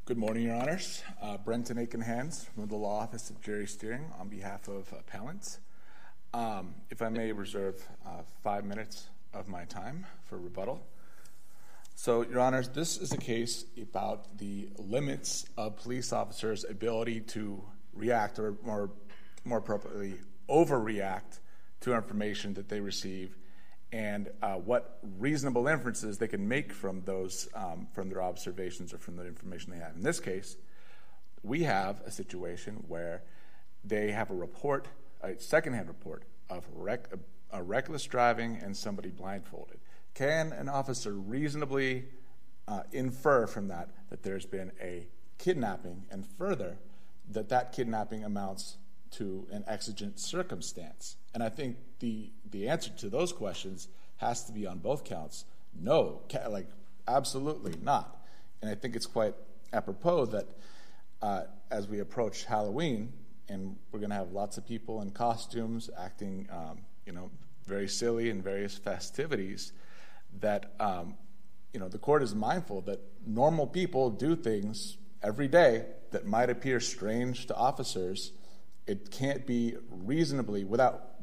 Good morning, Your Honors. Brenton Aikenhands from the Law Office of Jury Steering on behalf of appellants. If I may reserve 5 minutes of my time for rebuttal. So, Your Honors, this is a case about the limits of police officers' ability to react, or more appropriately, overreact to information that they receive, and what reasonable inferences they can make from those, from their observations or from the information they have. In this case, we have a situation where they have a report, a secondhand report of reckless driving and somebody blindfolded. Can an officer reasonably infer from that there's been a kidnapping, and further, that kidnapping amounts to an exigent circumstance? And I think the answer to those questions has to be on both counts. No, absolutely not. And I think it's quite apropos that as we approach Halloween, and we're going to have lots of people in costumes acting, very silly in various festivities, that the court is mindful that normal people do things every day that might appear strange to officers. It can't be reasonably, without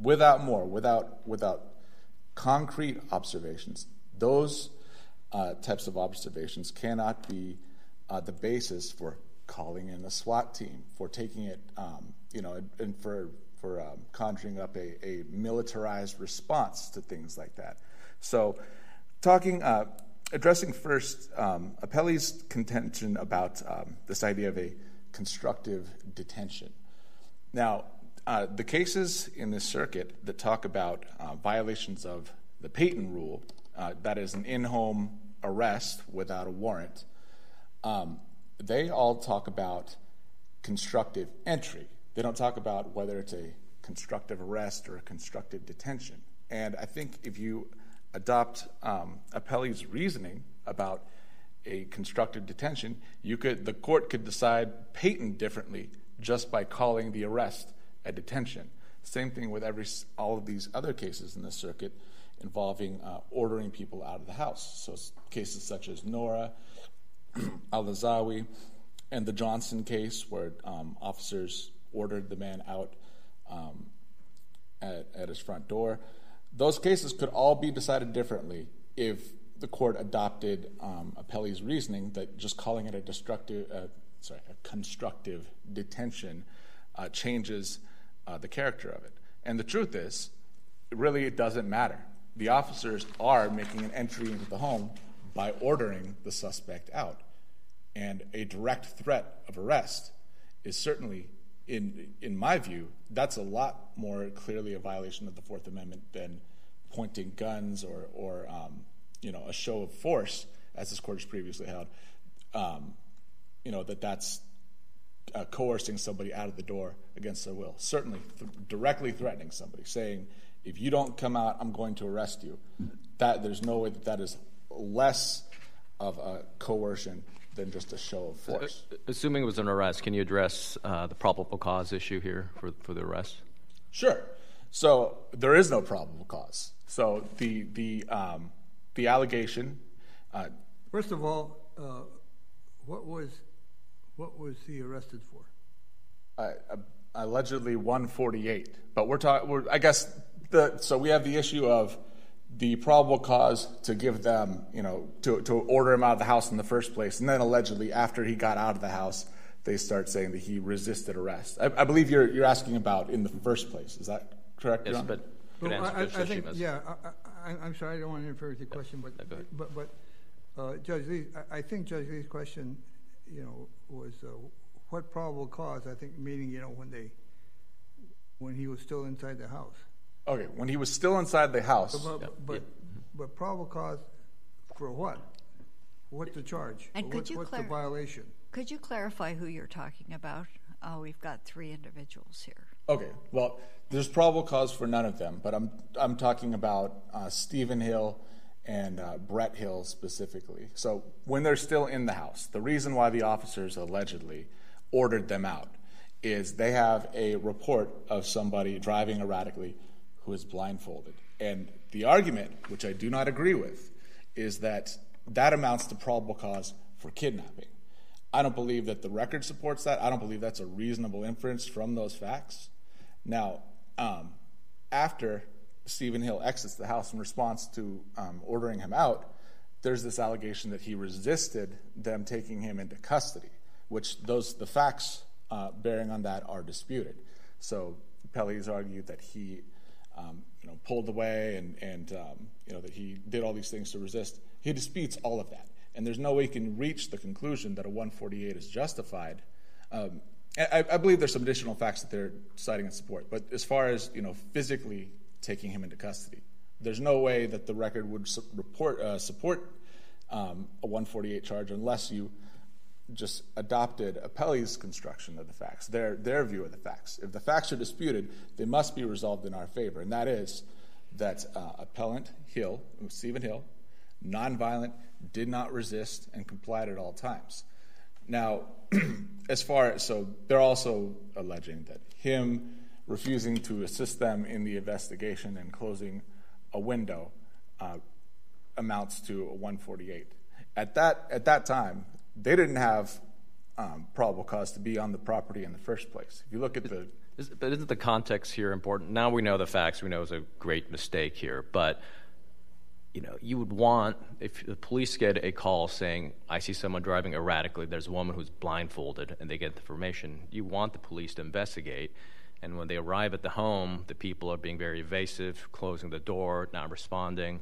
concrete observations. Those types of observations cannot be the basis for calling in a SWAT team, for taking it, and for conjuring up a militarized response to things like that. So, addressing first appellee's contention about this idea of a constructive detention. Now, the cases in this circuit that talk about violations of the Payton rule, that is an in-home arrest without a warrant, they all talk about constructive entry. They don't talk about whether it's a constructive arrest or a constructive detention. And I think if you adopt appellee's reasoning about a constructive detention, the court could decide Payton differently just by calling the arrest a detention. Same thing with all of these other cases in the circuit involving ordering people out of the house. So cases such as Nora, Al-Azawi, and the Johnson case where officers ordered the man out at his front door. Those cases could all be decided differently if the court adopted appellee's reasoning that just calling it a constructive detention changes the character of it. And the truth is, really it doesn't matter. The officers are making an entry into the home by ordering the suspect out. And a direct threat of arrest is certainly, in my view, that's a lot more clearly a violation of the Fourth Amendment than pointing guns or a show of force, as this court has previously held. That's coercing somebody out of the door against their will. Certainly, directly threatening somebody, saying, if you don't come out, I'm going to arrest you. There's no way that is less of a coercion than just a show of force. Assuming it was an arrest, can you address the probable cause issue here for the arrest? Sure. So there is no probable cause. So the allegation. First of all, what was he arrested for? Allegedly 148. But so we have the issue of the probable cause to give them, to order him out of the house in the first place, and then allegedly after he got out of the house, they start saying that he resisted arrest. I believe you're asking about in the first place. Is that correct? Yes, but I think, yeah. I'm sorry, I don't want to interfere with your question, but Judge Lee, I think Judge Lee's question, was what probable cause? I think meaning, when he was still inside the house. Okay, when he was still inside the house. But probable cause for what? What's the charge? And what's the violation? Could you clarify who you're talking about? We've got 3 individuals here. Okay, well, there's probable cause for none of them, but I'm talking about Stephen Hill and Brett Hill specifically. So when they're still in the house, the reason why the officers allegedly ordered them out is they have a report of somebody driving erratically who is blindfolded. And the argument, which I do not agree with, is that amounts to probable cause for kidnapping. I don't believe that the record supports that. I don't believe that's a reasonable inference from those facts. Now, after Stephen Hill exits the house in response to ordering him out, there's this allegation that he resisted them taking him into custody, which the facts bearing on that are disputed. So Pelly's argued that he pulled away and that he did all these things to resist. He disputes all of that. And there's no way he can reach the conclusion that a 148 is justified. I believe there's some additional facts that they're citing in support. But as far as physically taking him into custody, there's no way that the record would support a 148 charge unless you just adopted Pelly's construction of the facts, their view of the facts. If the facts are disputed, they must be resolved in our favor, and that is that appellant Hill, Stephen Hill, nonviolent, did not resist, and complied at all times. Now, so they're also alleging that him refusing to assist them in the investigation and closing a window amounts to a 148. At that time, they didn't have probable cause to be on the property in the first place. If you look at But isn't the context here important? Now we know the facts. We know it was a great mistake here. But, you would want, if the police get a call saying, I see someone driving erratically, there's a woman who's blindfolded, and they get the information, you want the police to investigate. And when they arrive at the home, the people are being very evasive, closing the door, not responding.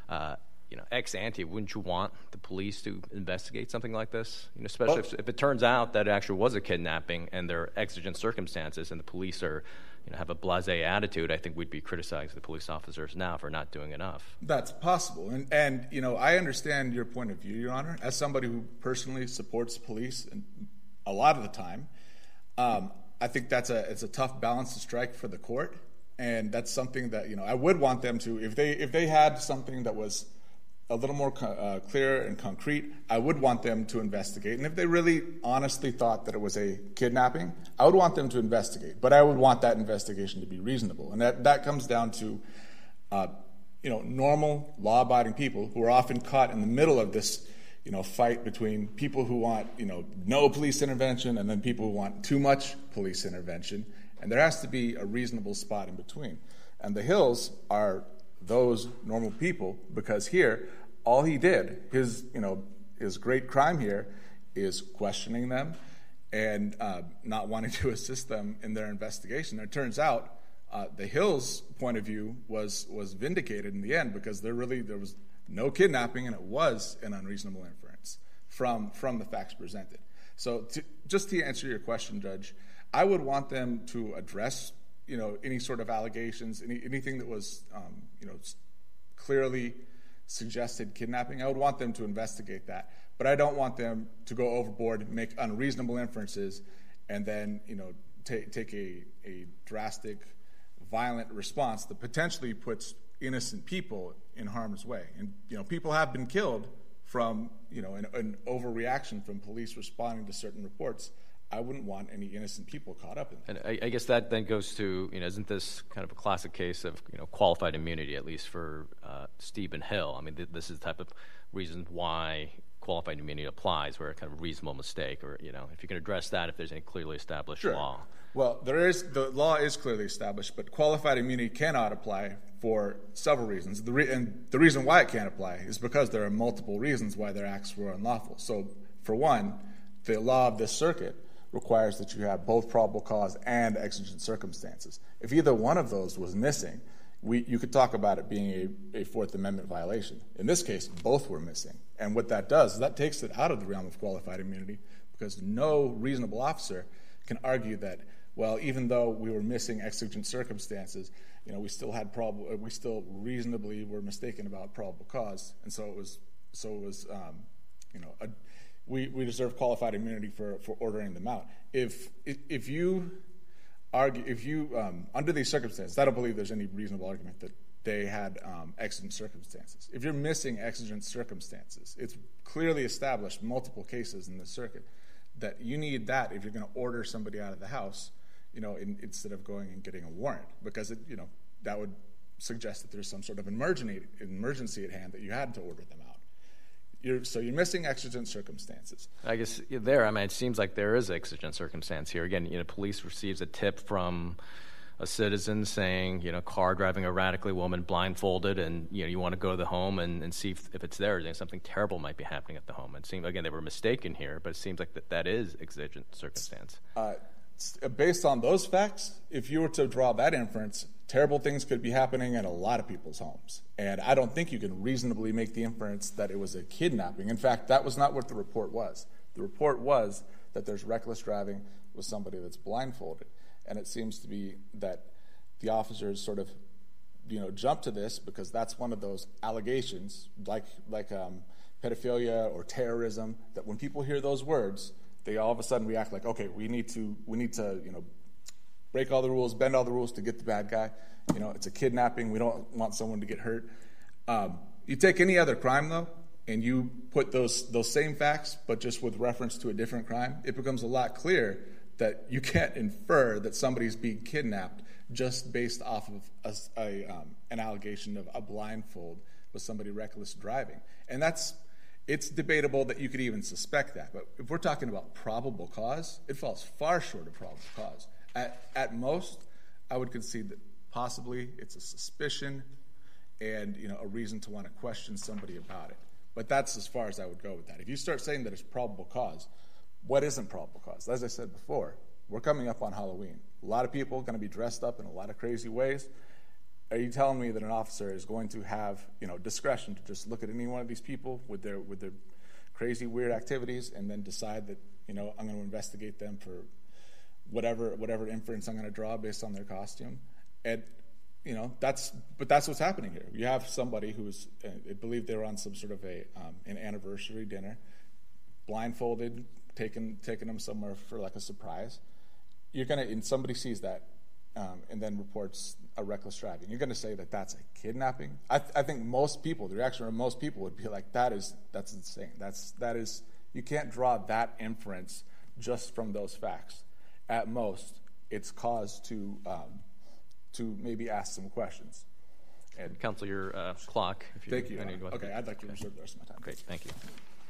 Ex ante, wouldn't you want the police to investigate something like this? Especially if it turns out that it actually was a kidnapping and there are exigent circumstances and the police are, have a blasé attitude, I think we'd be criticizing the police officers now for not doing enough. That's possible. And I understand your point of view, Your Honor. As somebody who personally supports police and a lot of the time, I think it's a tough balance to strike for the court. And that's something that, I would want them to, if they had something that was a little more clear and concrete, I would want them to investigate. And if they really honestly thought that it was a kidnapping, I would want them to investigate. But I would want that investigation to be reasonable. And that comes down to, normal law-abiding people who are often caught in the middle of this, fight between people who want, no police intervention and then people who want too much police intervention. And there has to be a reasonable spot in between. And the Hills are those normal people, because here, all he did, his great crime here is questioning them and not wanting to assist them in their investigation. It turns out the Hills' point of view was vindicated in the end, because there was no kidnapping and it was an unreasonable inference from the facts presented. So just to answer your question, Judge, I would want them to address any sort of allegations, anything that was, clearly suggested kidnapping. I would want them to investigate that. But I don't want them to go overboard, make unreasonable inferences, and then, take a drastic, violent response that potentially puts innocent people in harm's way. And, people have been killed from, an overreaction from police responding to certain reports. I wouldn't want any innocent people caught up in that. And I guess that then goes to, isn't this kind of a classic case of, qualified immunity, at least for Stephen Hill? I mean, this is the type of reason why qualified immunity applies, where a kind of reasonable mistake, or, if you can address that, if there's any clearly established law. Well, the law is clearly established, but qualified immunity cannot apply for several reasons. And the reason why it can't apply is because there are multiple reasons why their acts were unlawful. So, for one, the law of this circuit requires that you have both probable cause and exigent circumstances. If either one of those was missing, you could talk about it being a Fourth Amendment violation. In this case, both were missing. And what that does is that takes it out of the realm of qualified immunity, because no reasonable officer can argue that, well, even though we were missing exigent circumstances, we still reasonably were mistaken about probable cause, and so it was we deserve qualified immunity for ordering them out. If you under these circumstances, I don't believe there's any reasonable argument that they had exigent circumstances. If you're missing exigent circumstances, it's clearly established, multiple cases in the circuit, that you need that if you're going to order somebody out of the house, instead of going and getting a warrant, because that would suggest that there's some sort of emergency at hand that you had to order them out. You're missing exigent circumstances. I guess there, I mean, it seems like there is exigent circumstance here. Again, police receives a tip from a citizen saying, car driving erratically, woman blindfolded, and you want to go to the home and see if it's there. Something terrible might be happening at the home. It seems, again, they were mistaken here, but it seems like that is exigent circumstance. Based on those facts, if you were to draw that inference, terrible things could be happening in a lot of people's homes. And I don't think you can reasonably make the inference that it was a kidnapping. In fact, that was not what the report was. The report was that there's reckless driving with somebody that's blindfolded. And it seems to be that the officers sort of, jump to this because that's one of those allegations, like pedophilia or terrorism, that when people hear those words, they all of a sudden react like, okay, we need to break all the rules, bend all the rules to get the bad guy. It's a kidnapping. We don't want someone to get hurt. You take any other crime, though, and you put those same facts, but just with reference to a different crime, it becomes a lot clearer that you can't infer that somebody's being kidnapped just based off of an allegation of a blindfold with somebody reckless driving. And it's debatable that you could even suspect that. But if we're talking about probable cause, it falls far short of probable cause. At most, I would concede that possibly it's a suspicion and a reason to want to question somebody about it. But that's as far as I would go with that. If you start saying that it's probable cause, what isn't probable cause? As I said before, we're coming up on Halloween. A lot of people are going to be dressed up in a lot of crazy ways. Are you telling me that an officer is going to have discretion to just look at any one of these people with their crazy, weird activities and then decide that I'm going to investigate them for whatever inference I'm going to draw based on their costume? And that's what's happening here. You have somebody who's, I believe they were on some sort of an anniversary dinner, blindfolded, taking them somewhere for like a surprise. And somebody sees that and then reports a reckless driving. You're going to say that that's a kidnapping? I think the reaction of most people would be like, that's insane. That is, you can't draw that inference just from those facts. At most, it's cause to maybe ask some questions. And Counsel, your clock. Thank you. Okay, I'd like to reserve the rest of my time. Great, thank you.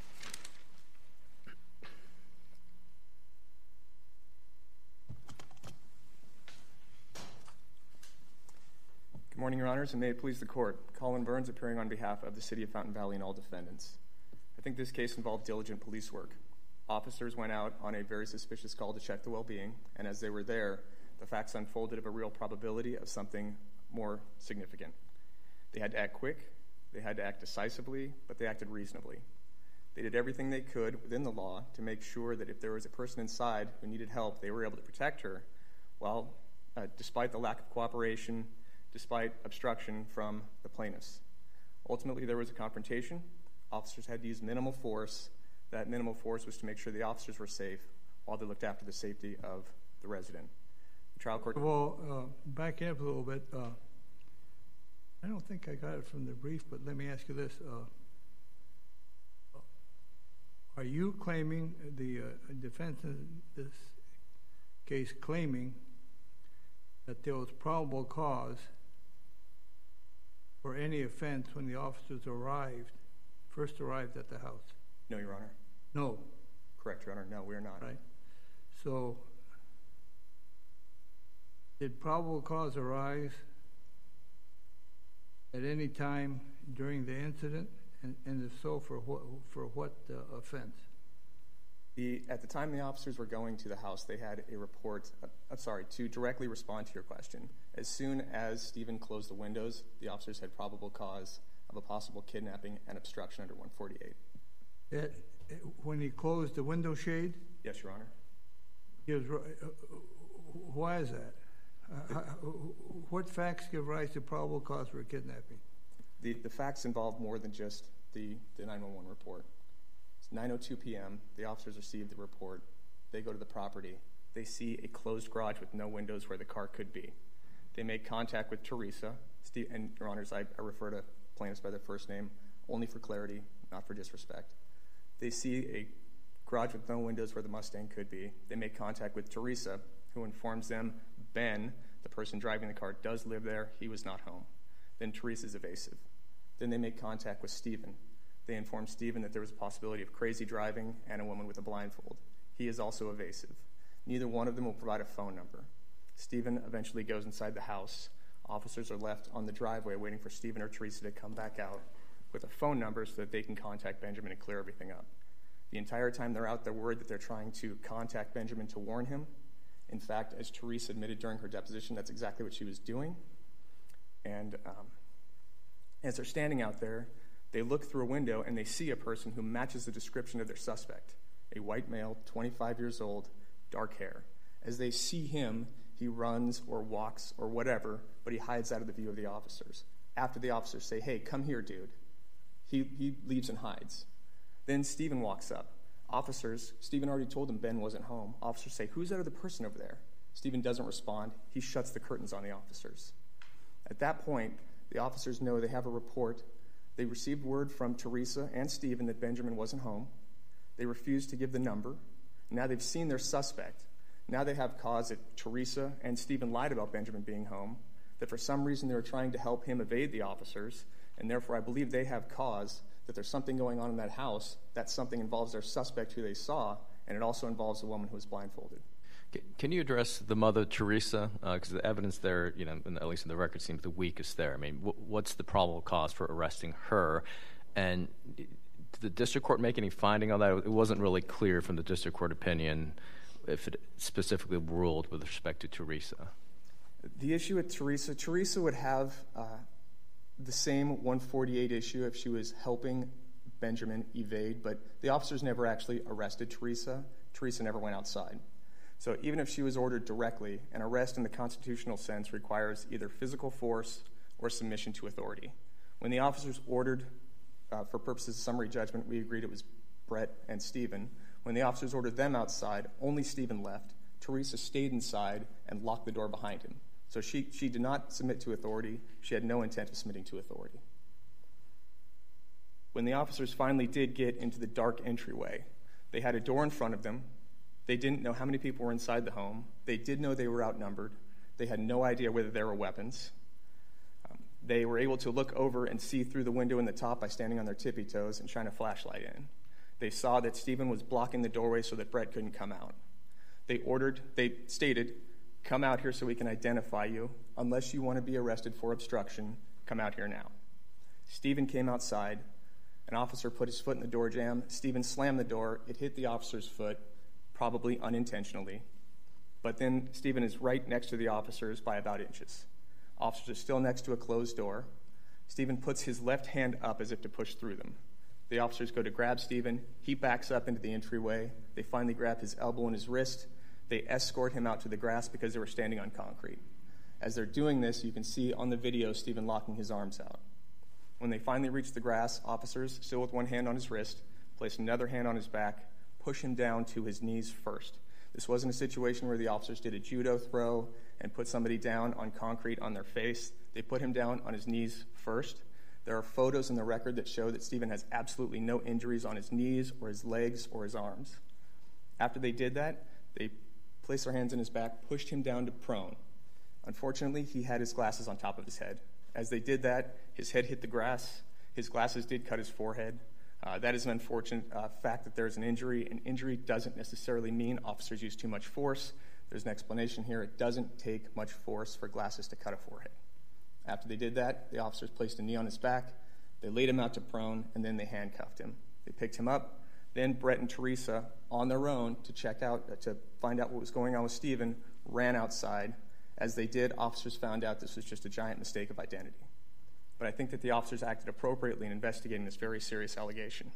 Good morning, Your Honors, and may it please the Court. Colin Burns appearing on behalf of the City of Fountain Valley and all defendants. I think this case involved diligent police work. Officers went out on a very suspicious call to check the well-being, and as they were there, the facts unfolded of a real probability of something more significant. They had to act quick, they had to act decisively, but they acted reasonably. They did everything they could within the law to make sure that if there was a person inside who needed help, they were able to protect her, while, despite the lack of cooperation, despite obstruction from the plaintiffs. Ultimately, there was a confrontation. Officers had to use minimal force. That minimal force was to make sure the officers were safe while they looked after the safety of the resident. The trial court... Well, back up a little bit. I don't think I got it from the brief, but let me ask you this. Are you claiming, the defense in this case claiming that there was probable cause for any offense when the officers first arrived at the house? No, Your Honor. No. Correct, Your Honor. No, we are not. Right. So, did probable cause arise at any time during the incident, and if so, for what offense? At the time the officers were going to the house, they had a report. To directly respond to your question, as soon as Stephen closed the windows, the officers had probable cause of a possible kidnapping and obstruction under 148. When he closed the window shade? Yes, Your Honor. Why is that? What facts give rise to probable cause for a kidnapping? The facts involve more than just the 911 report. It's 9:02 p.m. The officers receive the report. They go to the property. They see a closed garage with no windows where the car could be. They make contact with Teresa. And, Your Honors, I refer to plaintiffs by their first name only for clarity, not for disrespect. They see a garage with no windows where the Mustang could be. They make contact with Teresa, who informs them Ben, the person driving the car, does live there. He was not home. Then Teresa's evasive. Then they make contact with Stephen. they inform Stephen that there was a possibility of crazy driving and a woman with a blindfold. He is also evasive. Neither one of them will provide a phone number. Stephen eventually goes inside the house. Officers are left on the driveway waiting for Stephen or Teresa to come back out with a phone number so that they can contact Benjamin and clear everything up. The entire time they're out, they're worried that they're trying to contact Benjamin to warn him. In fact, as Teresa admitted during her deposition, that's exactly what she was doing. And as they're standing out there, they look through a window and they see a person who matches the description of their suspect, a white male, 25 years old, dark hair. As they see him, he runs or walks or whatever, but he hides out of the view of the officers. After the officers say, "Hey, come here, dude," he leaves and hides. Then Stephen walks up. Stephen already told them Ben wasn't home. Officers say, "Who's that other person over there?" Stephen doesn't respond. He shuts the curtains on the officers. At that point, the officers know they have a report. They received word from Teresa and Stephen that Benjamin wasn't home. They refused to give the number. Now they've seen their suspect. Now they have cause that Teresa and Stephen lied about Benjamin being home, that for some reason they were trying to help him evade the officers, and therefore I believe they have cause that there's something going on in that house. That something involves their suspect who they saw, and it also involves a woman who was blindfolded. Can you address the mother, Teresa? Because the evidence there, at least in the record, seems the weakest there. I mean, what's the probable cause for arresting her? And did the district court make any finding on that? It wasn't really clear from the district court opinion if it specifically ruled with respect to Teresa. The issue with Teresa would have the same 148 issue if she was helping Benjamin evade, but the officers never actually arrested Teresa. Teresa never went outside. So even if she was ordered directly, an arrest in the constitutional sense requires either physical force or submission to authority. When the officers ordered, for purposes of summary judgment, we agreed it was Brett and Stephen. When the officers ordered them outside, only Stephen left. Teresa stayed inside and locked the door behind him. So she did not submit to authority. She had no intent of submitting to authority. When the officers finally did get into the dark entryway, they had a door in front of them. They didn't know how many people were inside the home. They did know they were outnumbered. They had no idea whether there were weapons. They were able to look over and see through the window in the top by standing on their tippy toes and shining a flashlight in. They saw that Stephen was blocking the doorway so that Brett couldn't come out. They stated, "Come out here so we can identify you. Unless you want to be arrested for obstruction, come out here now." Stephen came outside. An officer put his foot in the door jamb. Stephen slammed the door. It hit the officer's foot, probably unintentionally. But then Stephen is right next to the officers by about inches. Officers are still next to a closed door. Stephen puts his left hand up as if to push through them. The officers go to grab Stephen. He backs up into the entryway. They finally grab his elbow and his wrist. They escort him out to the grass because they were standing on concrete. As they're doing this, you can see on the video Stephen locking his arms out. When they finally reach the grass, officers, still with one hand on his wrist, place another hand on his back, push him down to his knees first. This wasn't a situation where the officers did a judo throw and put somebody down on concrete on their face. They put him down on his knees first. There are photos in the record that show that Stephen has absolutely no injuries on his knees or his legs or his arms. After they did that, they placed their hands in his back, pushed him down to prone. Unfortunately, he had his glasses on top of his head. As they did that, his head hit the grass. His glasses did cut his forehead. That is an unfortunate fact that there's an injury. An injury doesn't necessarily mean officers use too much force. There's an explanation here. It doesn't take much force for glasses to cut a forehead. After they did that, the officers placed a knee on his back. They laid him out to prone, and then they handcuffed him. They picked him up. Then Brett and Teresa, on their own, to find out what was going on with Stephen, ran outside. As they did, officers found out this was just a giant mistake of identity. But I think that the officers acted appropriately in investigating this very serious allegation.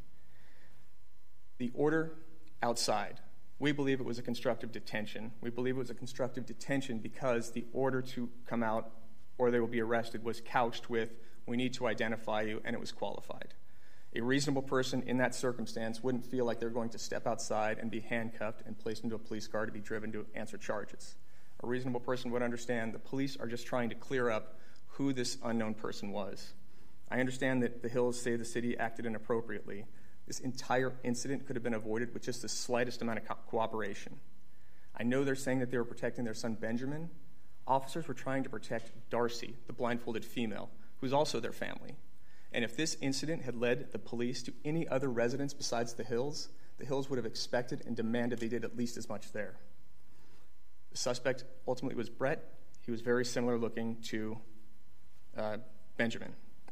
The order outside, we believe it was a constructive detention. We believe it was a constructive detention because the order to come out or they will be arrested was couched with, "We need to identify you," and it was qualified. A reasonable person in that circumstance wouldn't feel like they're going to step outside and be handcuffed and placed into a police car to be driven to answer charges. A reasonable person would understand the police are just trying to clear up who this unknown person was. I understand that the Hills say the city acted inappropriately. This entire incident could have been avoided with just the slightest amount of cooperation. I know they're saying that they were protecting their son Benjamin. Officers were trying to protect Darcy, the blindfolded female, who's also their family. And if this incident had led the police to any other residence besides the Hills would have expected and demanded they did at least as much there. The suspect ultimately was Brett. He was very similar looking to Benjamin.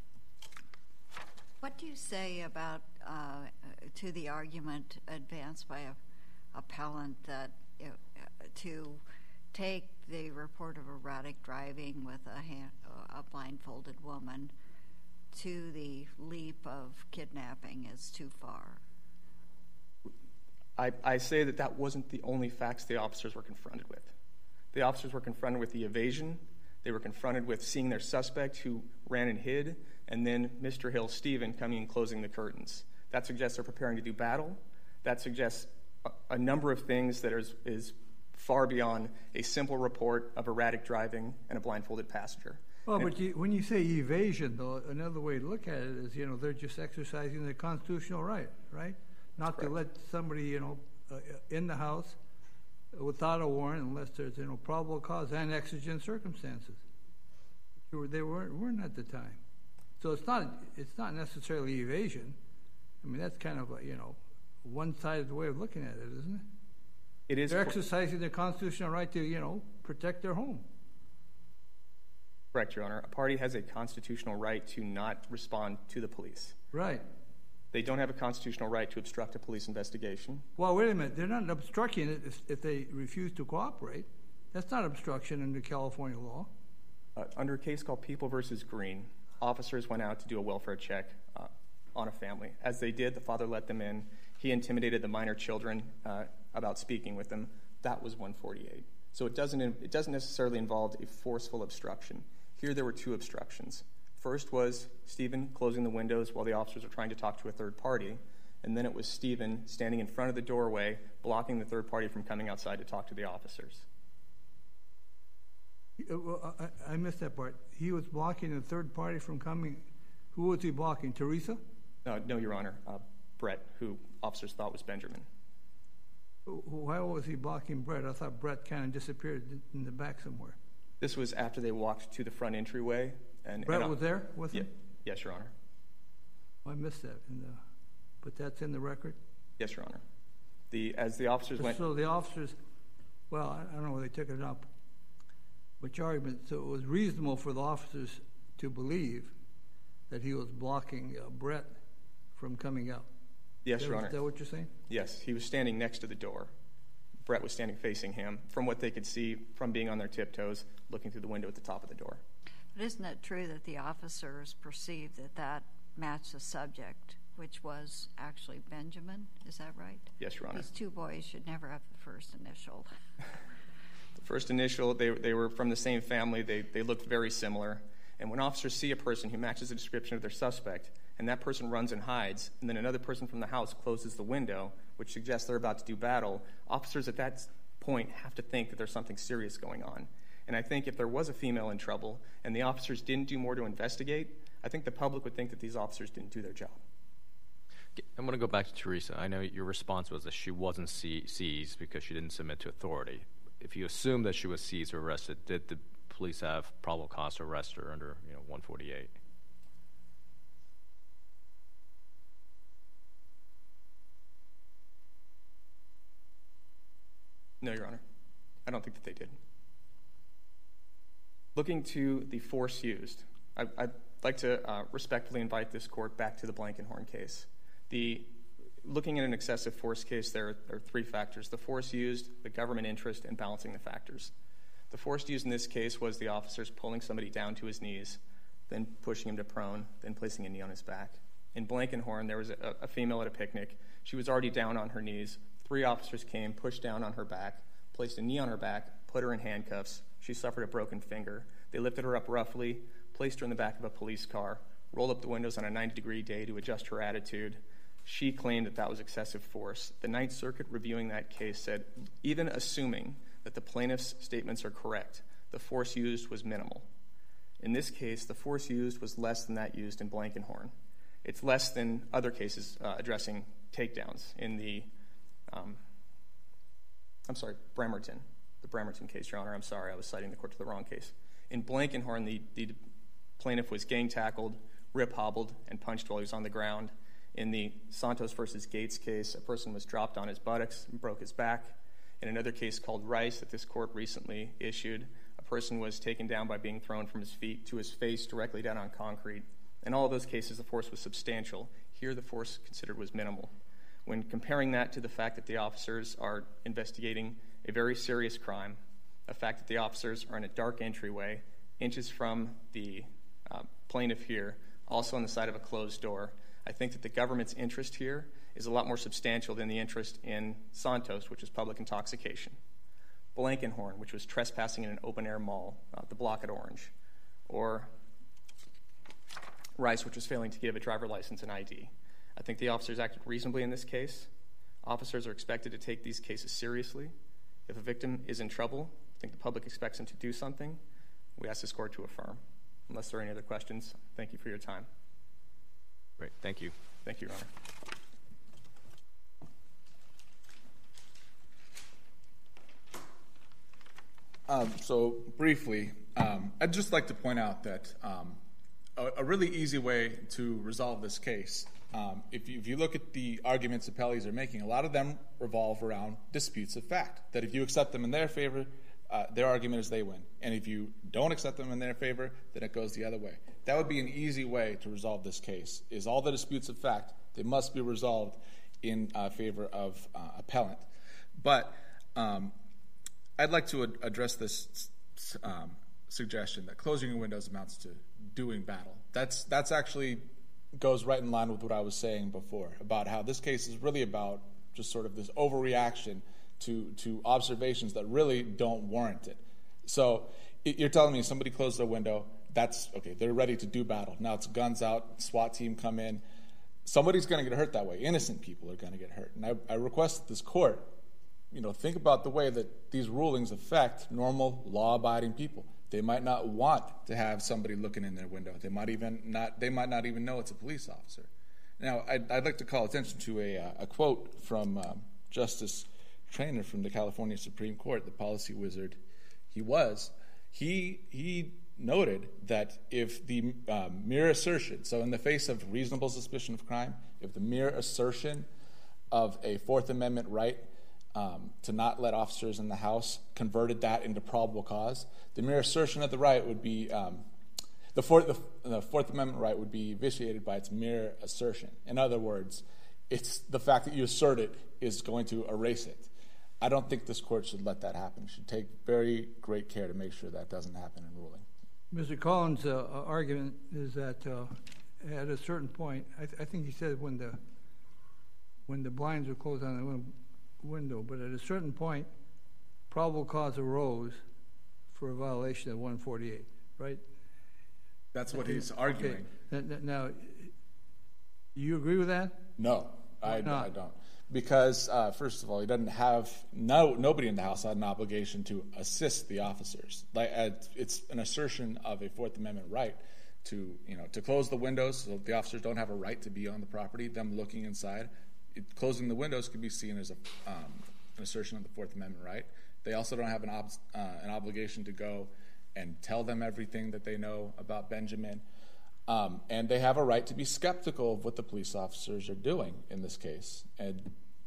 What do you say about to the argument advanced by a appellant that to take the report of erratic driving with a blindfolded woman to the leap of kidnapping is too far? I say that wasn't the only facts the officers were confronted with. The officers were confronted with the evasion. They were confronted with seeing their suspect who ran and hid, and then Mr. Hill, Stephen, coming and closing the curtains. That suggests they're preparing to do battle. That suggests a number of things that is far beyond a simple report of erratic driving and a blindfolded passenger. Well, but when you say evasion, though, another way to look at it is, they're just exercising their constitutional right? Not to let somebody, in the house without a warrant unless there's, probable cause and exigent circumstances. They weren't at the time. So it's not necessarily evasion. I mean, that's kind of a, one-sided way of looking at it, isn't it? It is. They're exercising their constitutional right to, protect their home. Correct, Your Honor. A party has a constitutional right to not respond to the police. Right. They don't have a constitutional right to obstruct a police investigation. Well, wait a minute. They're not obstructing it if they refuse to cooperate. That's not obstruction under California law. Under a case called People v. Green, officers went out to do a welfare check on a family. As they did, the father let them in. He intimidated the minor children about speaking with them. That was 148. So it doesn't necessarily involve a forceful obstruction. Here there were two obstructions. First was Stephen closing the windows while the officers were trying to talk to a third party, and then it was Stephen standing in front of the doorway, blocking the third party from coming outside to talk to the officers. I missed that part. He was blocking the third party from coming. Who was he blocking? Teresa? No, Your Honor. Brett, who officers thought was Benjamin. Why was he blocking Brett? I thought Brett kind of disappeared in the back somewhere. This was after they walked to the front entryway. Brett was there with him? Yes, Your Honor. I missed that. But that's in the record? Yes, Your Honor. As the officers went... So the officers... Well, I don't know where they took it up. Which argument? So it was reasonable for the officers to believe that he was blocking Brett from coming out. Yes, Your Honor. Is that what you're saying? Yes, he was standing next to the door. Brett was standing facing him, from what they could see from being on their tiptoes, looking through the window at the top of the door. But isn't it true that the officers perceived that matched the subject, which was actually Benjamin? Is that right? Yes, Your Honor. These two boys should never have the first initial. The first initial, they were from the same family. They looked very similar. And when officers see a person who matches the description of their suspect, and that person runs and hides, and then another person from the house closes the window, which suggests they're about to do battle, officers at that point have to think that there's something serious going on. And I think if there was a female in trouble and the officers didn't do more to investigate, I think the public would think that these officers didn't do their job. I'm going to go back to Teresa. I know your response was that she wasn't seized because she didn't submit to authority. If you assume that she was seized or arrested, did the police have probable cause to arrest her under 148? No, Your Honor. I don't think that they did. Looking to the force used, I'd like to respectfully invite this court back to the Blankenhorn case. Looking at an excessive force case, there are three factors: the force used, the government interest, and balancing the factors. The force used in this case was the officers pulling somebody down to his knees, then pushing him to prone, then placing a knee on his back. In Blankenhorn, there was a female at a picnic. She was already down on her knees. Three officers came, pushed down on her back, placed a knee on her back, put her in handcuffs. She suffered a broken finger. They lifted her up roughly, placed her in the back of a police car, rolled up the windows on a 90-degree day to adjust her attitude. She claimed that was excessive force. The Ninth Circuit, reviewing that case, said even assuming that the plaintiff's statements are correct, the force used was minimal. In this case, the force used was less than that used in Blankenhorn. It's less than other cases addressing takedowns in the Bremerton. The Bremerton case, Your Honor. I'm sorry, I was citing the court to the wrong case. In Blankenhorn, the plaintiff was gang tackled, hobbled, and punched while he was on the ground. In the Santos versus Gates case, a person was dropped on his buttocks and broke his back. In another case called Rice that this court recently issued, a person was taken down by being thrown from his feet to his face directly down on concrete. In all of those cases, the force was substantial. Here, the force considered was minimal. When comparing that to the fact that the officers are investigating a very serious crime, the fact that the officers are in a dark entryway, inches from the plaintiff here, also on the side of a closed door, I think that the government's interest here is a lot more substantial than the interest in Santos, which is public intoxication, Blankenhorn, which was trespassing in an open-air mall, the block at Orange, or Rice, which was failing to give a driver license and ID. I think the officers acted reasonably in this case. Officers are expected to take these cases seriously. If a victim is in trouble, I think the public expects them to do something. We ask this court to affirm. Unless there are any other questions, thank you for your time. Great, thank you. Thank you, Your Honor. So briefly, I'd just like to point out that a really easy way to resolve this case, if you look at the arguments appellees are making, a lot of them revolve around disputes of fact, that if you accept them in their favor, their argument is they win. And if you don't accept them in their favor, then it goes the other way. That would be an easy way to resolve this case, is all the disputes of fact, they must be resolved in favor of appellant. But I'd like to address this suggestion that closing your windows amounts to doing battle. That's actually goes right in line with what I was saying before, about how this case is really about just sort of this overreaction to observations that really don't warrant it. So you're telling me somebody closed their window, that's okay, they're ready to do battle. Now it's guns out, SWAT team come in. Somebody's going to get hurt that way. Innocent people are going to get hurt. And I request that this court, think about the way that these rulings affect normal, law-abiding people. They might not want to have somebody looking in their window. They might not even know it's a police officer. Now, I'd like to call attention to a quote from Justice Traynor from the California Supreme Court, the policy wizard he was. He noted that if the mere assertion, so in the face of reasonable suspicion of crime, if the mere assertion of a Fourth Amendment right to not let officers in the house converted that into probable cause, the mere assertion of the right would be, the Fourth Amendment right would be vitiated by its mere assertion. In other words, it's the fact that you assert it is going to erase it. I don't think this court should let that happen. It should take very great care to make sure that doesn't happen in ruling. Mr. Collins' argument is that at a certain point, I think he said when the blinds were closed on the window, but at a certain point, probable cause arose for a violation of 148, right? That's what he's arguing. Okay. Now, you agree with that? No, I don't. Because, first of all, he doesn't have, nobody in the house had an obligation to assist the officers. It's an assertion of a Fourth Amendment right to close the windows so the officers don't have a right to be on the property, them looking inside. Closing the windows could be seen as an assertion of the Fourth Amendment right. They also don't have an obligation to go and tell them everything that they know about Benjamin. And they have a right to be skeptical of what the police officers are doing in this case. And,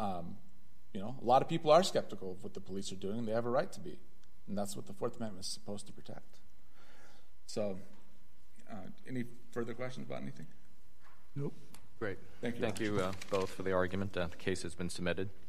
a lot of people are skeptical of what the police are doing. They have a right to be. And that's what the Fourth Amendment is supposed to protect. So, any further questions about anything? Nope. Great. Thank you. Thank you both for the argument. The case has been submitted.